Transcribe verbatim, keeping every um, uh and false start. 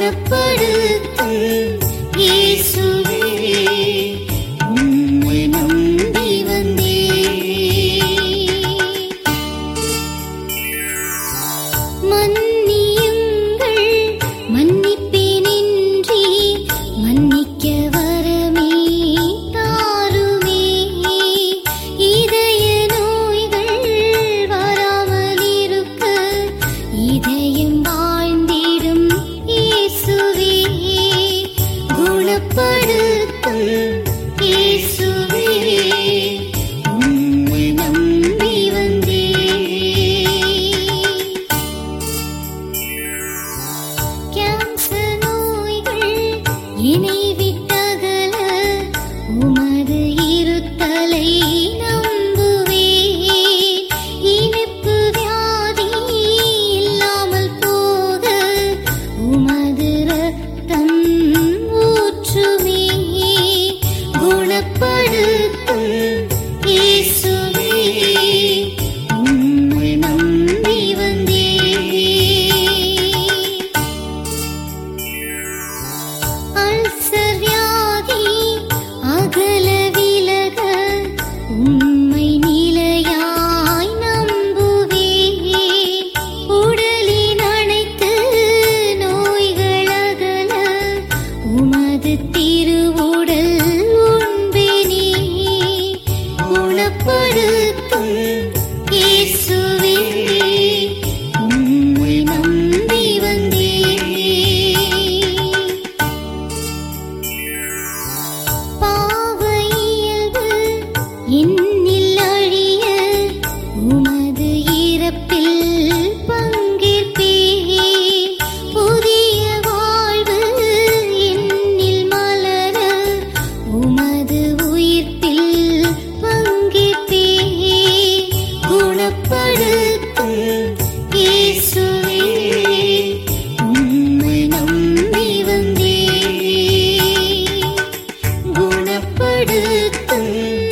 குணப்படுத்தும் இயேசுவே, உம்மை நம்பி வந்தேன். மன்னியுங்கள், மன்னிப்பேனின்றி மன்னிக்க வரமே தாருமே. இதய நோய்கள் வராமல் இருக்க இதயம் வாழ்ந்திடும் இயேசுவே, குணப்படுத்தும் இயேசுவே, உம்மை நம்பி வந்தேன். கேன்சர் நோய்கள் என்னை விட்டகல உமது இருத்தலை நம்புவேன். இனிப்பு வியாதி இல்லாமல் போக உமது இரத்தம் ஊற்றுமே. குணப்படுத்தும் இயேசுவே, உம்மை நம்பி வந்தேன். அல்சர் வியாதி அகல விலக உம்மை நிலையாய் நம்புவேன். உடலின் அனைத்து நோய்கள் அகல உமது திருவுடல் உண்பேனே. குணப்படுத்தும் இயேசுவே, உம்மை நம்பி வந்தேன். பாவ இயல்பு என்னில் அழிய உமது இறப்பில் பங்கேற்பேன். புதிய வாழ்வு என்னில் மலர உமது உயிர்ப்பில் பங்கேற்பேன். குணப்படுத்தும் இயேசுவே, உம்மை நம்பி வந்தேன். குணப்படுத்தும்